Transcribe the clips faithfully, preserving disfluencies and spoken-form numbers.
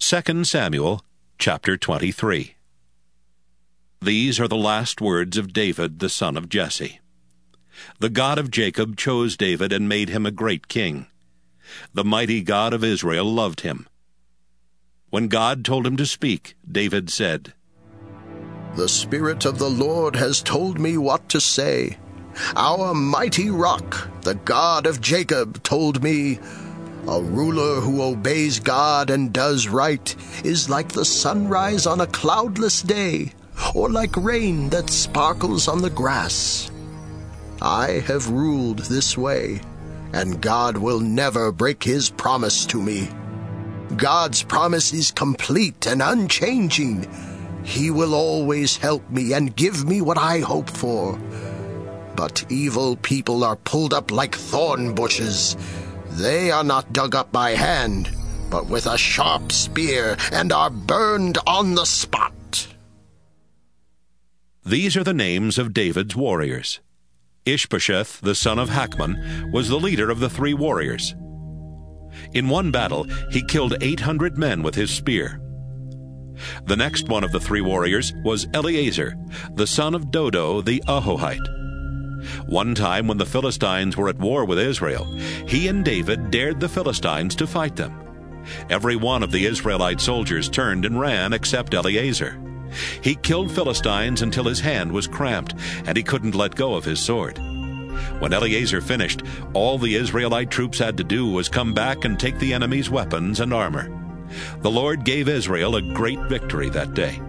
Second Samuel chapter twenty-three. These are the last words of David the son of Jesse. The God of Jacob chose David and made him a great king. The mighty God of Israel loved him. When God told him to speak, David said, "The Spirit of the Lord has told me what to say. Our mighty rock, the God of Jacob, told me, a ruler who obeys God and does right is like the sunrise on a cloudless day, or like rain that sparkles on the grass. I have ruled this way, and God will never break his promise to me. God's promise is complete and unchanging. He will always help me and give me what I hope for. But evil people are pulled up like thorn bushes. They are not dug up by hand, but with a sharp spear, and are burned on the spot." These are the names of David's warriors. Ishbosheth, the son of Hachmon, was the leader of the three warriors. In one battle, he killed eight hundred men with his spear. The next one of the three warriors was Eleazar, the son of Dodo the Ahohite. One time when the Philistines were at war with Israel, he and David dared the Philistines to fight them. Every one of the Israelite soldiers turned and ran except Eleazar. He killed Philistines until his hand was cramped, and he couldn't let go of his sword. When Eleazar finished, all the Israelite troops had to do was come back and take the enemy's weapons and armor. The Lord gave Israel a great victory that day.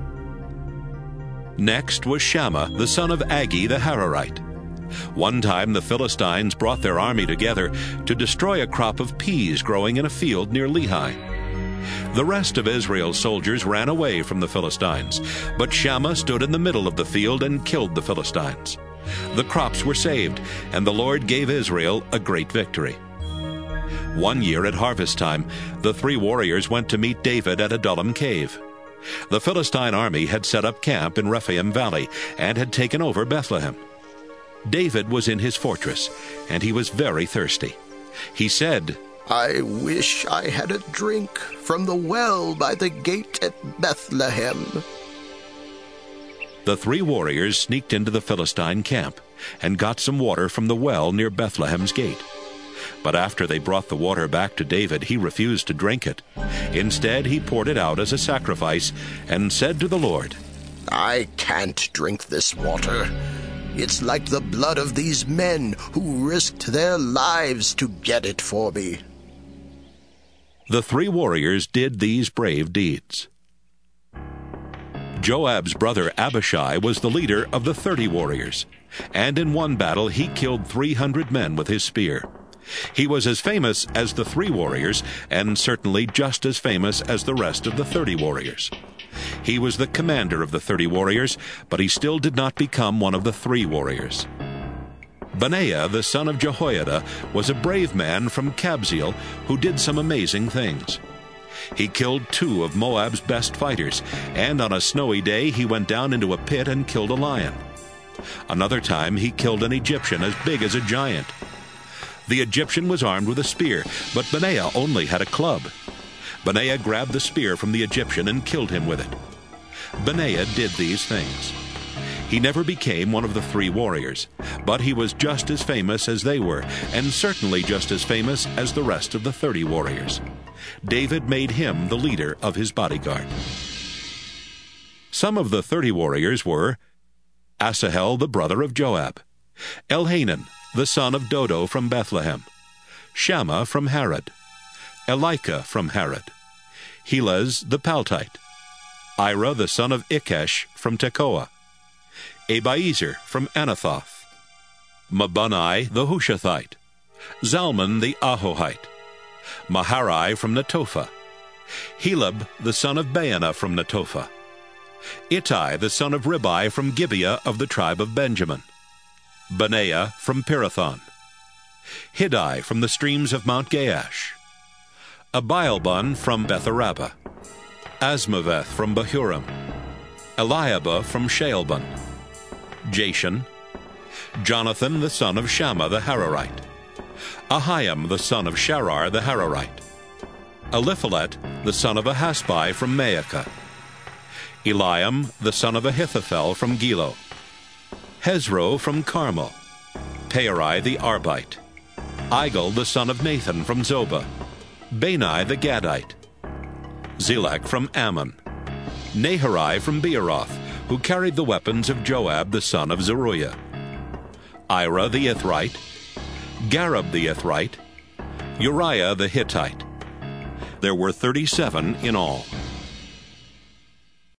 Next was Shammah, the son of Agi the Hararite. One time the Philistines brought their army together to destroy a crop of peas growing in a field near Lehi. The rest of Israel's soldiers ran away from the Philistines, but Shammah stood in the middle of the field and killed the Philistines. The crops were saved, and the Lord gave Israel a great victory. One year at harvest time, the three warriors went to meet David at Adullam cave. The Philistine army had set up camp in Rephaim Valley and had taken over Bethlehem. David was in his fortress, and he was very thirsty. He said, "I wish I had a drink from the well by the gate at Bethlehem." The three warriors sneaked into the Philistine camp and got some water from the well near Bethlehem's gate. But after they brought the water back to David, he refused to drink it. Instead, he poured it out as a sacrifice and said to the Lord, "I can't drink this water. It's like the blood of these men who risked their lives to get it for me." The three warriors did these brave deeds. Joab's brother Abishai was the leader of the thirty warriors, and in one battle he killed three hundred men with his spear. He was as famous as the three warriors, and certainly just as famous as the rest of the thirty warriors. He was the commander of the thirty warriors, but he still did not become one of the three warriors. Benaiah, the son of Jehoiada, was a brave man from Kabzeel who did some amazing things. He killed two of Moab's best fighters, and on a snowy day he went down into a pit and killed a lion. Another time he killed an Egyptian as big as a giant. The Egyptian was armed with a spear, but Benaiah only had a club. Benaiah grabbed the spear from the Egyptian and killed him with it. Benaiah did these things. He never became one of the three warriors, but he was just as famous as they were, and certainly just as famous as the rest of the thirty warriors. David made him the leader of his bodyguard. Some of the thirty warriors were Asahel, the brother of Joab, Elhanan, the son of Dodo from Bethlehem, Shammah from Harod, Elika from Harod, Helez the Paltite, Ira the son of Ikesh from Tekoa, Abiezer from Anathoth, Mabunai the Hushathite, Zalmon the Ahohite, Maharai from Netophah, Heleb the son of Baanah from Netophah, Ittai the son of Ribai from Gibeah of the tribe of Benjamin, Benaiah from Pirathon, Hiddai from the streams of Mount Gaash, Abialbon from Betharabah, Asmaveth from Bahurim, Eliabah from Shaalbon, Jashan, Jonathan the son of Shammah the Hararite, Ahiam the son of Sharar the Hararite, Eliphalet, the son of Ahasbai from Maacah, Eliam, the son of Ahithophel from Gilo, Hezro from Carmel, Peori the Arbite, Igal the son of Nathan from Zobah, Bani the Gadite, Zelek from Ammon, Naharai from Beeroth, who carried the weapons of Joab the son of Zeruiah, Ira the Ithrite, Gareb the Ithrite, Uriah the Hittite. There were thirty-seven in all.